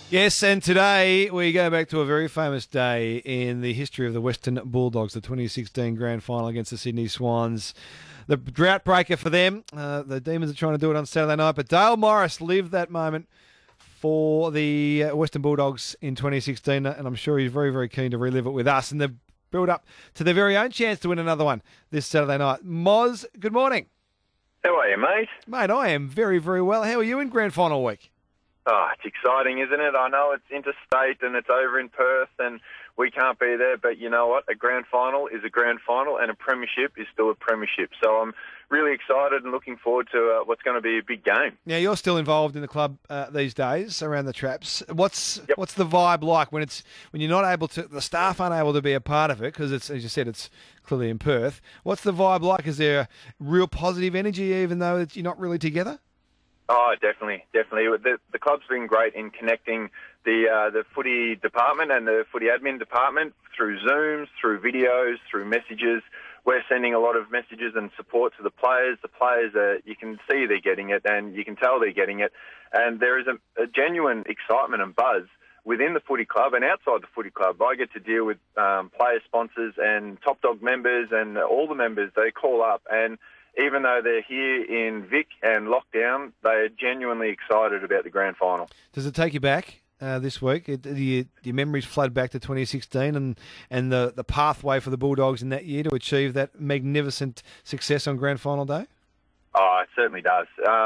Yes, and today we go back to a very famous day in the history of the Western Bulldogs, the 2016 Grand Final against the Sydney Swans. The drought breaker for them. The Demons are trying to do it on Saturday night, but Dale Morris lived that moment for the Western Bulldogs in 2016, and I'm sure he's very, very keen to relive it with us and the build up to their very own chance to win another one this Saturday night. Moz, good morning. How are you, mate? Mate, I am very, very well. How are you in Grand Final week? Oh, it's exciting, isn't it? I know it's interstate and it's over in Perth and we can't be there, but you know what? A grand final is a grand final and a premiership is still a premiership. So I'm really excited and looking forward to what's going to be a big game. Now, you're still involved in the club these days around the traps. What's the vibe like when you're not able to, the staff aren't able to be a part of it because it's, as you said, it's clearly in Perth. What's the vibe like? Is there a real positive energy even though you're not really together? Oh, definitely. The club's been great in connecting the footy department and the footy admin department through Zooms, through videos, through messages. We're sending a lot of messages and support to the players. The players, you can see they're getting it and you can tell they're getting it. And there is a genuine excitement and buzz within the footy club and outside the footy club. I get to deal with player sponsors and Top Dog members and all the members. They call up and even though they're here in Vic and lockdown, they are genuinely excited about the grand final. Does it take you back this week? Do your memories flood back to 2016 and the pathway for the Bulldogs in that year to achieve that magnificent success on grand final day? Oh, it certainly does.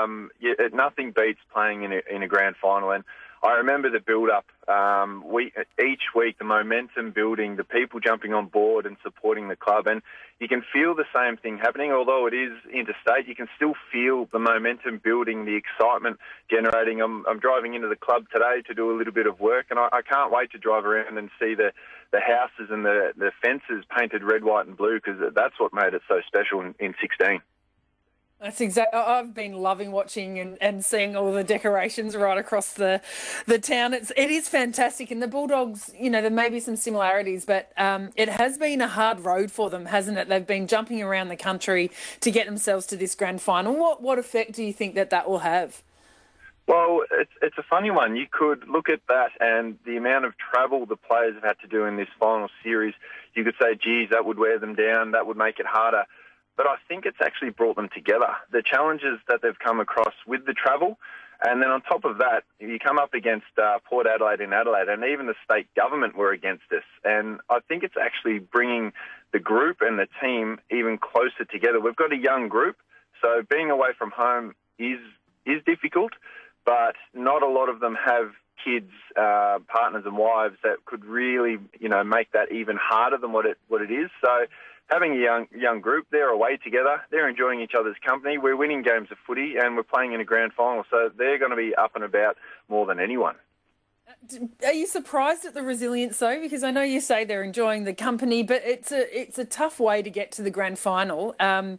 Nothing beats playing in a grand final. And I remember the build-up. Each week, the momentum building, the people jumping on board and supporting the club. And you can feel the same thing happening. Although it is interstate, you can still feel the momentum building, the excitement generating. I'm driving into the club today to do a little bit of work, and I can't wait to drive around and see the houses and the fences painted red, white and blue because that's what made it so special in 16. That's exactly. I've been loving watching and seeing all the decorations right across the town. It is fantastic, and the Bulldogs, there may be some similarities, but it has been a hard road for them, hasn't it? They've been jumping around the country to get themselves to this grand final. What effect do you think that will have? Well, it's a funny one. You could look at that and the amount of travel the players have had to do in this final series. You could say, geez, that would wear them down. That would make it harder. But I think it's actually brought them together. The challenges that they've come across with the travel, and then on top of that, you come up against Port Adelaide in Adelaide, and even the state government were against us. And I think it's actually bringing the group and the team even closer together. We've got a young group, so being away from home is difficult, but not a lot of them have kids, partners and wives that could really, make that even harder than what it is. So having a young group, they're away together, they're enjoying each other's company, we're winning games of footy and we're playing in a grand final, so they're going to be up and about more than anyone. Are you surprised at the resilience though? Because I know you say they're enjoying the company, but it's a tough way to get to the grand final.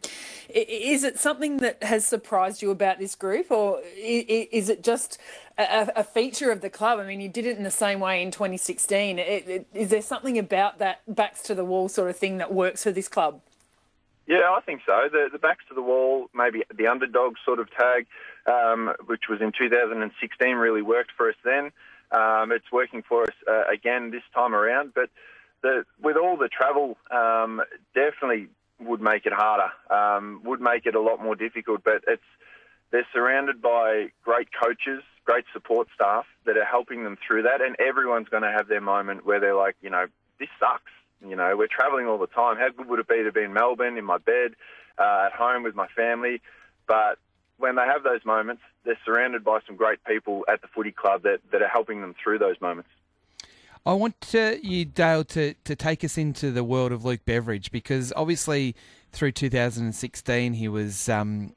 Is it something that has surprised you about this group, or is it just a feature of the club? I mean, you did it in the same way in 2016. Is there something about that backs to the wall sort of thing that works for this club? Yeah, I think so. The backs to the wall, maybe the underdog sort of tag, which was in 2016, really worked for us then. It's working for us again this time around, but with all the travel, definitely would make it harder, would make it a lot more difficult, but they're surrounded by great coaches, great support staff that are helping them through that, and everyone's going to have their moment where they're like, this sucks. We're traveling all the time. How good would it be to be in Melbourne, in my bed, at home with my family? But when they have those moments, they're surrounded by some great people at the footy club that are helping them through those moments. I want you, Dale, to take us into the world of Luke Beveridge, because obviously through 2016 he was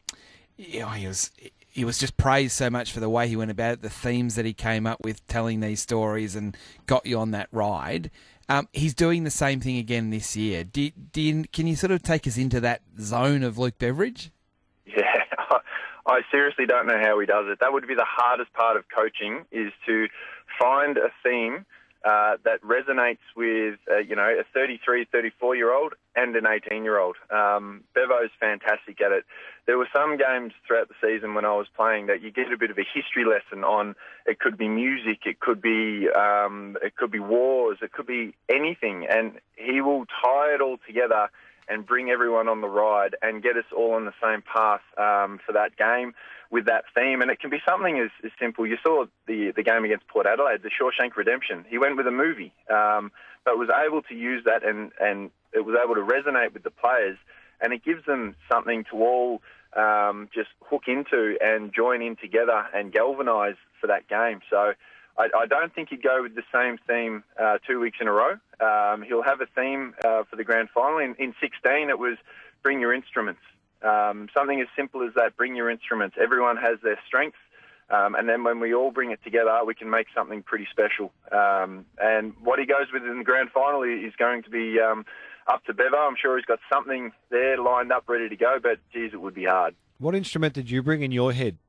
just praised so much for the way he went about it, the themes that he came up with, telling these stories and got you on that ride. He's doing the same thing again this year. Can you sort of take us into that zone of Luke Beveridge? Yeah, I seriously don't know how he does it. That would be the hardest part of coaching, is to find a theme that resonates with, a 33, 34-year-old and an 18-year-old. Bevo's fantastic at it. There were some some games throughout the season when I was playing that you get a bit of a history lesson on. It could be music, it could be wars, it could be anything, and he will tie it all together and bring everyone on the ride and get us all on the same path for that game with that theme. And it can be something as simple. You saw the game against Port Adelaide, the Shawshank Redemption. He went with a movie, but was able to use that and it was able to resonate with the players. And it gives them something to all just hook into and join in together and galvanise for that game. So I don't think he'd go with the same theme 2 weeks in a row. He'll have a theme for the grand final. In 16, it was bring your instruments. Something as simple as that, bring your instruments. Everyone has their strengths. And then when we all bring it together, we can make something pretty special. And what he goes with in the grand final is going to be up to Bevo. I'm sure he's got something there lined up, ready to go, but, geez, it would be hard. What instrument did you bring in your head?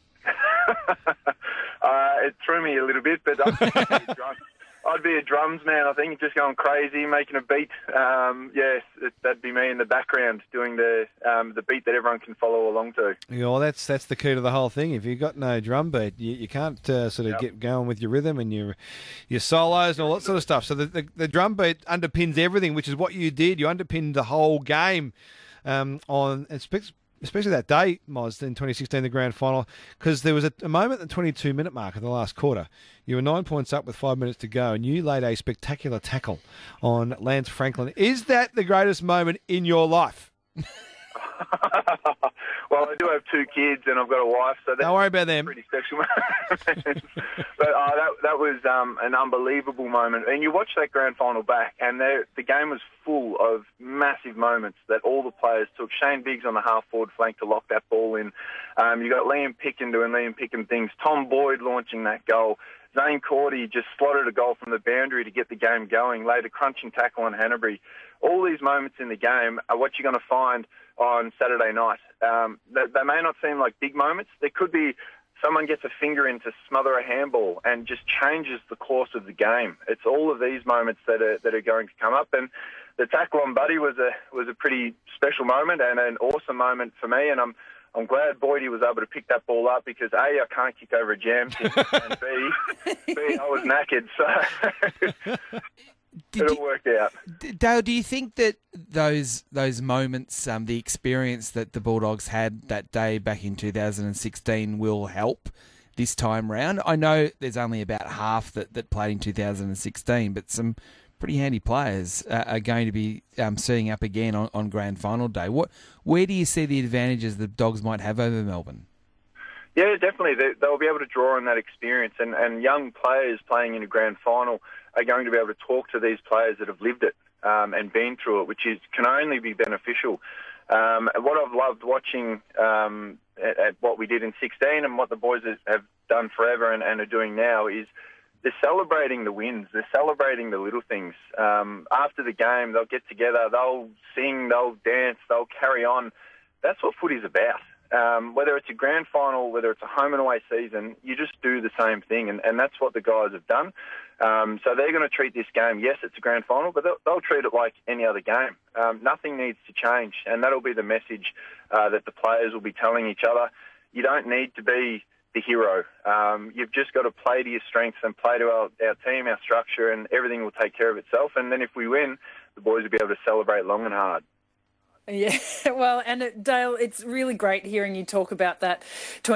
It threw me a little bit, but I'd be a drums man, I think, just going crazy, making a beat. Yes, that'd be me in the background doing the beat that everyone can follow along to. Yeah, well, that's the key to the whole thing. If you've got no drum beat, you can't sort of get going with your rhythm and your solos and all that sort of stuff. So the drum beat underpins everything, which is what you did. You underpinned the whole game especially that day, Moz, in 2016, the grand final, because there was a moment at the 22-minute mark of the last quarter. You were 9 points up with 5 minutes to go, and you laid a spectacular tackle on Lance Franklin. Is that the greatest moment in your life? Well, I do have 2 kids and I've got a wife, so that's don't worry about them. Pretty special. But that was an unbelievable moment. And you watch that grand final back, and the game was full of massive moments that all the players took. Shane Biggs on the half-forward flank to lock that ball in. You got Liam Picken doing Liam Picken things. Tom Boyd launching that goal. Zane Cordy just slotted a goal from the boundary to get the game going, laid a crunching tackle on Hanbury. All these moments in the game are what you're going to find on Saturday night. They may not seem like big moments. There could be someone gets a finger in to smother a handball and just changes the course of the game. It's all of these moments that are going to come up. And the tackle on Buddy was a pretty special moment and an awesome moment for me. And I'm glad Boydie was able to pick that ball up because A, I can't kick over a jam stick, and B, I was knackered. So it all worked out. Dale, do you think that those moments, the experience that the Bulldogs had that day back in 2016 will help this time round? I know there's only about half that played in 2016, but some pretty handy players are going to be seeing up again on grand final day. Where do you see the advantages the Dogs might have over Melbourne? Yeah, definitely. They'll be able to draw on that experience, and young players playing in a grand final are going to be able to talk to these players that have lived it and been through it, which can only be beneficial. What I've loved watching at what we did in 16 and what the boys have done forever and are doing now is they're celebrating the wins. They're celebrating the little things. After the game, they'll get together, they'll sing, they'll dance, they'll carry on. That's what footy's about. Whether it's a grand final, whether it's a home and away season, you just do the same thing, and that's what the guys have done. So they're going to treat this game, yes, it's a grand final, but they'll treat it like any other game. Nothing needs to change, and that'll be the message that the players will be telling each other. You don't need to be the hero. You've just got to play to your strengths and play to our team, our structure, and everything will take care of itself. And then if we win, the boys will be able to celebrate long and hard. Yeah, well, and Dale, it's really great hearing you talk about that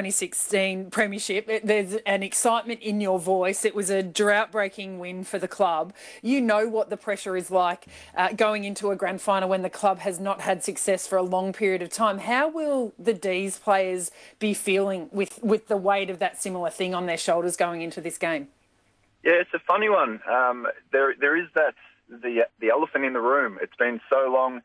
2016 premiership. There's an excitement in your voice. It was a drought-breaking win for the club. You know what the pressure is like going into a grand final when the club has not had success for a long period of time. How will the D's players be feeling with the weight of that similar thing on their shoulders going into this game? Yeah, it's a funny one. There is the elephant in the room. It's been so long.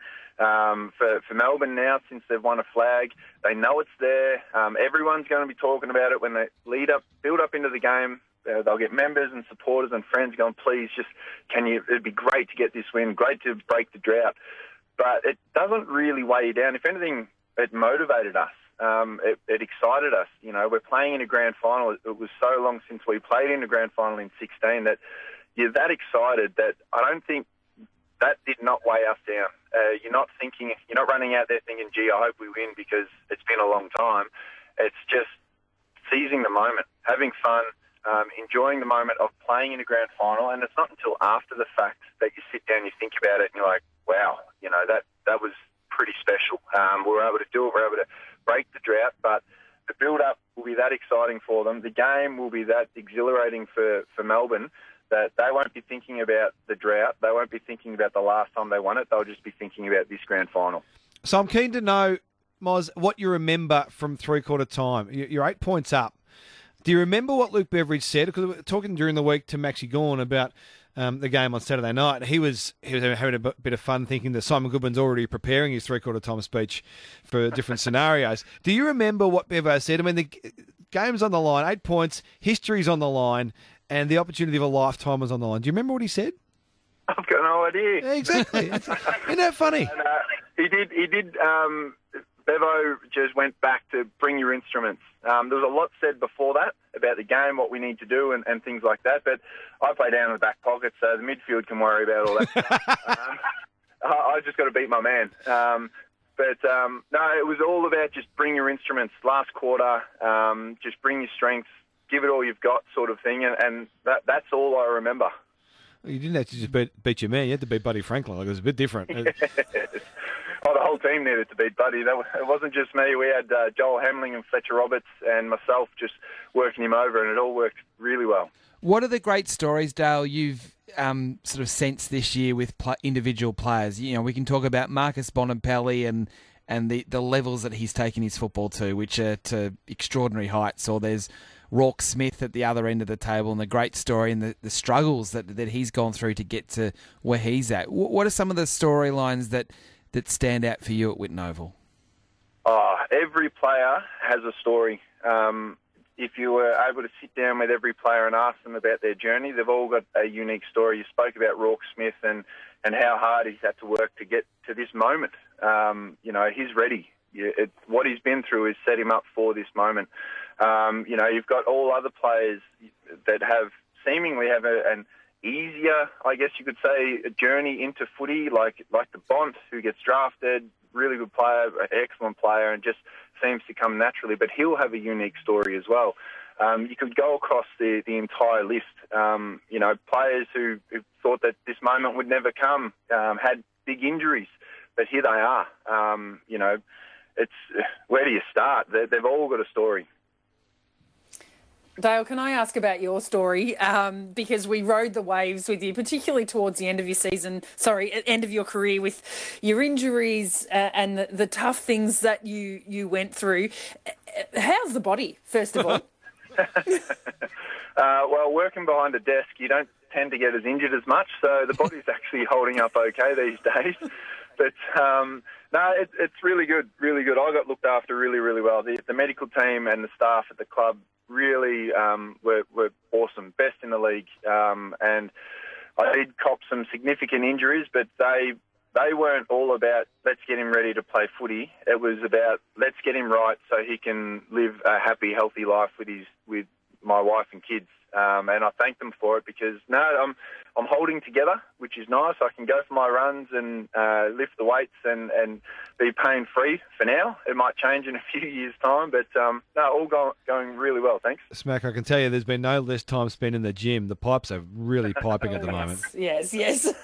For Melbourne now, since they've won a flag, they know it's there. Everyone's going to be talking about it when they build up into the game. They'll get members and supporters and friends going, please, it'd be great to get this win, great to break the drought. But it doesn't really weigh you down. If anything, it motivated us. It excited us. You know, we're playing in a grand final. It was so long since we played in a grand final in 16 that you're that excited that I don't think that did not weigh us down. You're not running out there thinking, gee, I hope we win because it's been a long time. It's just seizing the moment, having fun, enjoying the moment of playing in a grand final. And it's not until after the fact that you sit down, you think about it, and you're like, wow, that was pretty special. We were able to do it. We were able to break the drought, but the build-up will be that exciting for them. The game will be that exhilarating for Melbourne that they won't be thinking about the drought. They won't be thinking about the last time they won it. They'll just be thinking about this grand final. So I'm keen to know, Moz, what you remember from three-quarter time. You're 8 points up. Do you remember what Luke Beveridge said? Because we were talking during the week to Maxie Gawn about the game on Saturday night. He was having a bit of fun thinking that Simon Goodwin's already preparing his three-quarter time speech for different scenarios. Do you remember what Bevo said? I mean, the game's on the line, 8 points, history's on the line, and the opportunity of a lifetime was on the line. Do you remember what he said? I've got no idea. Yeah, exactly. Isn't that funny? And, he did. Bevo just went back to bring your instruments. There was a lot said before that about the game, what we need to do and things like that. But I play down in the back pocket, so the midfield can worry about all that stuff. I just got to beat my man. No, it was all about just bring your instruments. Last quarter, just bring your strengths, give it all you've got sort of thing. And that's all I remember. You didn't have to just beat your man. You had to beat Buddy Franklin. Like, it was a bit different. Oh, the whole team needed to beat Buddy. It wasn't just me. We had Joel Hamling and Fletcher Roberts and myself just working him over, and it all worked really well. What are the great stories, Dale, you've sort of sensed this year with individual players? You know, we can talk about Marcus Bonampelli and the levels that he's taken his football to, which are to extraordinary heights. Or there's Rourke Smith at the other end of the table, and the great story and the struggles that he's gone through to get to where he's at. What are some of the storylines that stand out for you at Whitten Oval? Oh, every player has a story. If you were able to sit down with every player and ask them about their journey, they've all got a unique story. You spoke about Rourke Smith and how hard he's had to work to get to this moment. He's ready. What he's been through has set him up for this moment. You've got all other players that seemingly have an easier, I guess you could say, a journey into footy, like the Bont, who gets drafted, really good player, excellent player, and just seems to come naturally. But he'll have a unique story as well. You could go across the entire list. Players who thought that this moment would never come, had big injuries, but here they are. It's where do you start? They've all got a story. Dale, can I ask about your story? Because we rode the waves with you, particularly towards the end of your career, with your injuries and the tough things that you went through. How's the body, first of all? Well, working behind a desk, you don't tend to get as injured as much, so the body's actually holding up okay these days. But no, it's really good, really good. I got looked after really, really well. The medical team and the staff at the club really were awesome, best in the league. And I did cop some significant injuries, but they weren't all about let's get him ready to play footy. It was about let's get him right so he can live a happy, healthy life with my wife and kids. And I thank them for it because I'm holding together, which is nice. I can go for my runs and lift the weights and be pain-free for now. It might change in a few years' time, but all going really well, thanks. Smack, I can tell you there's been no less time spent in the gym. The pipes are really piping at the moment. Yes.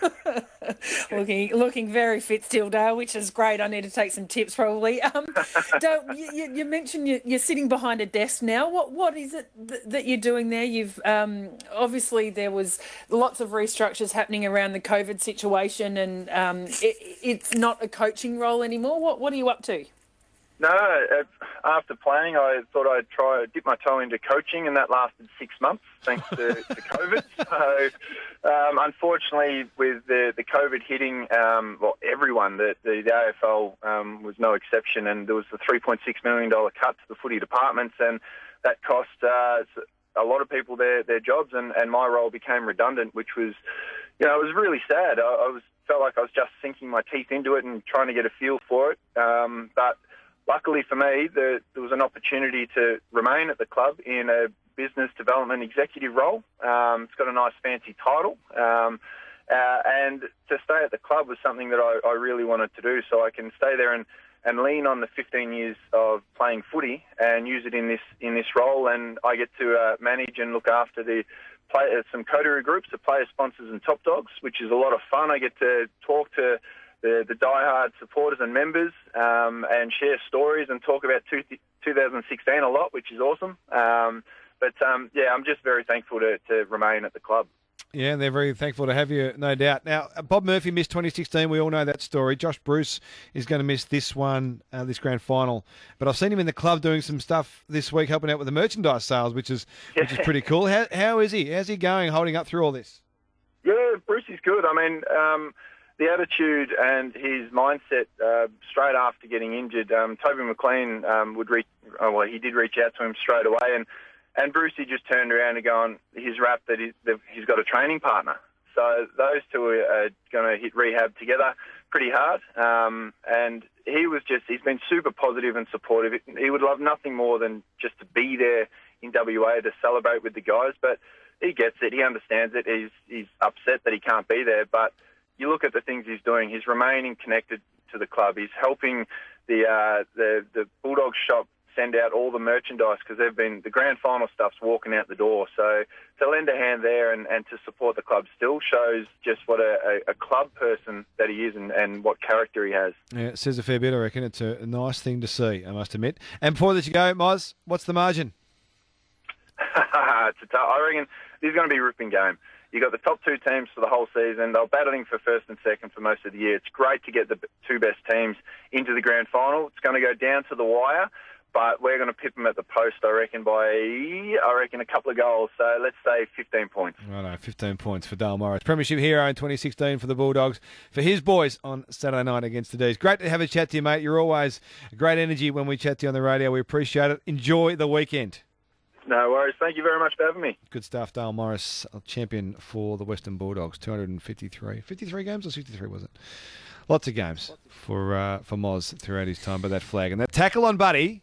looking very fit still, Dale, which is great. I need to take some tips probably. Dale, you mentioned you're sitting behind a desk now. What is it that you're doing there? You've obviously there was lots of restructures happening around the COVID situation, and it's not a coaching role anymore. What are you up to? No, after playing, I thought I'd dip my toe into coaching, and that lasted 6 months thanks to COVID. So, unfortunately, with the COVID hitting, everyone, the AFL was no exception, and there was the $3.6 million cut to the footy departments, and that cost a lot of people their jobs, and my role became redundant, which was, it was really sad. I felt like I was just sinking my teeth into it and trying to get a feel for it. But luckily for me, there was an opportunity to remain at the club in a business development executive role. It's got a nice fancy title. And to stay at the club was something that I really wanted to do, so I can stay there and lean on the 15 years of playing footy and use it in this role. And I get to manage and look after some coterie groups of player sponsors and top dogs, which is a lot of fun. I get to talk to the diehard supporters and members and share stories and talk about 2016 a lot, which is awesome. But I'm just very thankful to remain at the club. Yeah, and they're very thankful to have you, no doubt. Now, Bob Murphy missed 2016. We all know that story. Josh Bruce is going to miss this one, this grand final. But I've seen him in the club doing some stuff this week, helping out with the merchandise sales, which is pretty cool. How is he? How's he going, holding up through all this? Yeah, Bruce is good. I mean, the attitude and his mindset straight after getting injured. Toby McLean he did reach out to him straight away, and Brucey just turned around and gone, he's rapped that he's got a training partner. So those two are going to hit rehab together pretty hard. And he's been super positive and supportive. He would love nothing more than just to be there in WA to celebrate with the guys. But he gets it. He understands it. He's upset that he can't be there. But you look at the things he's doing. He's remaining connected to the club. He's helping the Bulldogs shop send out all the merchandise because the grand final stuff's walking out the door. So to lend a hand there and to support the club still shows just what a club person that he is and what character he has. Yeah, it says a fair bit, I reckon. It's a nice thing to see, I must admit. And before that you go, Moz, what's the margin? I reckon this is going to be a ripping game. You've got the top two teams for the whole season. They're battling for first and second for most of the year. It's great to get the two best teams into the grand final. It's going to go down to the wire. But we're going to pip them at the post, I reckon, by a couple of goals. So let's say 15 points. Righto, 15 points for Dale Morris. Premiership hero in 2016 for the Bulldogs. For his boys on Saturday night against the D's. Great to have a chat to you, mate. You're always great energy when we chat to you on the radio. We appreciate it. Enjoy the weekend. No worries. Thank you very much for having me. Good stuff. Dale Morris, a champion for the Western Bulldogs. 253. 53 games or 63, was it? Lots of games for Moz throughout his time by that flag. And that tackle on Buddy